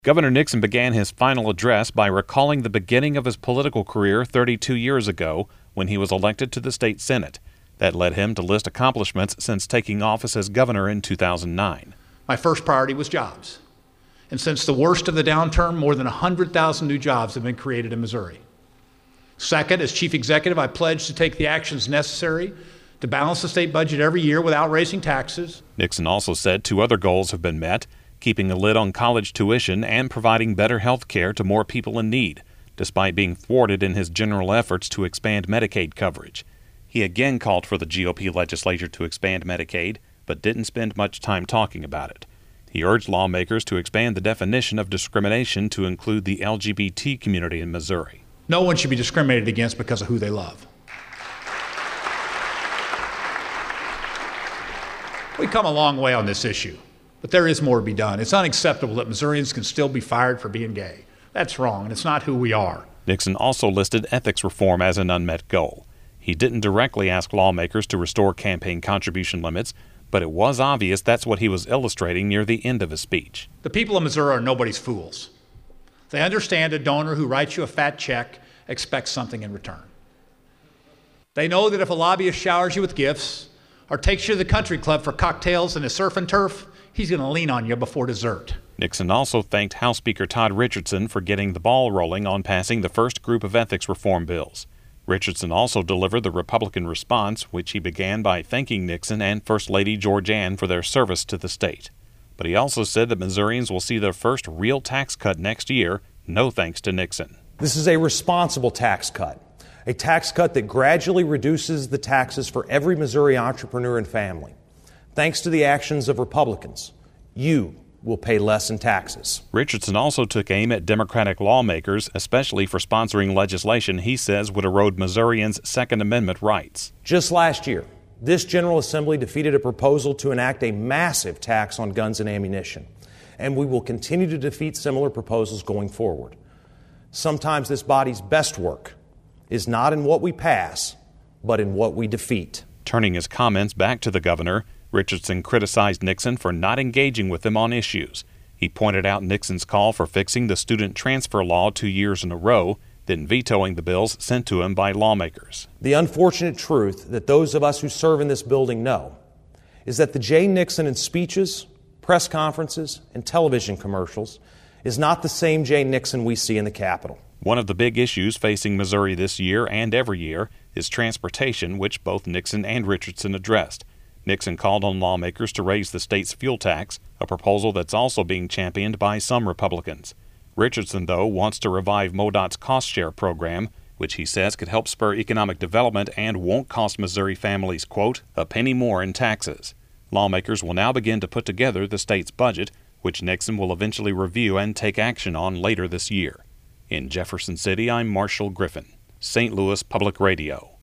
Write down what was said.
Governor Nixon began his final address by recalling the beginning of his political career 32 years ago when he was elected to the state Senate. That led him to list accomplishments since taking office as governor in 2009. My first priority was jobs. And since the worst of the downturn, more than 100,000 new jobs have been created in Missouri. Second, as chief executive, I pledged to take the actions necessary to balance the state budget every year without raising taxes. Nixon also said 2 other goals have been met: keeping a lid on college tuition and providing better health care to more people in need, despite being thwarted in his general efforts to expand Medicaid coverage. He again called for the GOP legislature to expand Medicaid, but didn't spend much time talking about it. He urged lawmakers to expand the definition of discrimination to include the LGBT community in Missouri. No one should be discriminated against because of who they love. We've come a long way on this issue, but there is more to be done. It's unacceptable that Missourians can still be fired for being gay. That's wrong, and it's not who we are. Nixon also listed ethics reform as an unmet goal. He didn't directly ask lawmakers to restore campaign contribution limits, but it was obvious that's what he was illustrating near the end of his speech. The people of Missouri are nobody's fools. They understand a donor who writes you a fat check expects something in return. They know that if a lobbyist showers you with gifts or takes you to the country club for cocktails and a surf and turf, he's going to lean on you before dessert. Nixon also thanked House Speaker Todd Richardson for getting the ball rolling on passing the first group of ethics reform bills. Richardson also delivered the Republican response, which he began by thanking Nixon and First Lady Georgianne for their service to the state. But he also said that Missourians will see their first real tax cut next year, no thanks to Nixon. This is a responsible tax cut, a tax cut that gradually reduces the taxes for every Missouri entrepreneur and family. Thanks to the actions of Republicans, you will pay less in taxes. Richardson also took aim at Democratic lawmakers, especially for sponsoring legislation he says would erode Missourians' Second Amendment rights. Just last year, this General Assembly defeated a proposal to enact a massive tax on guns and ammunition, and we will continue to defeat similar proposals going forward. Sometimes this body's best work is not in what we pass, but in what we defeat. Turning his comments back to the governor, Richardson criticized Nixon for not engaging with him on issues. He pointed out Nixon's call for fixing the student transfer law 2 years in a row, then vetoing the bills sent to him by lawmakers. The unfortunate truth that those of us who serve in this building know is that the Jay Nixon in speeches, press conferences, and television commercials is not the same Jay Nixon we see in the Capitol. One of the big issues facing Missouri this year and every year is transportation, which both Nixon and Richardson addressed. Nixon called on lawmakers to raise the state's fuel tax, a proposal that's also being championed by some Republicans. Richardson, though, wants to revive MoDOT's cost share program, which he says could help spur economic development and won't cost Missouri families, quote, a penny more in taxes. Lawmakers will now begin to put together the state's budget, which Nixon will eventually review and take action on later this year. In Jefferson City, I'm Marshall Griffin, St. Louis Public Radio.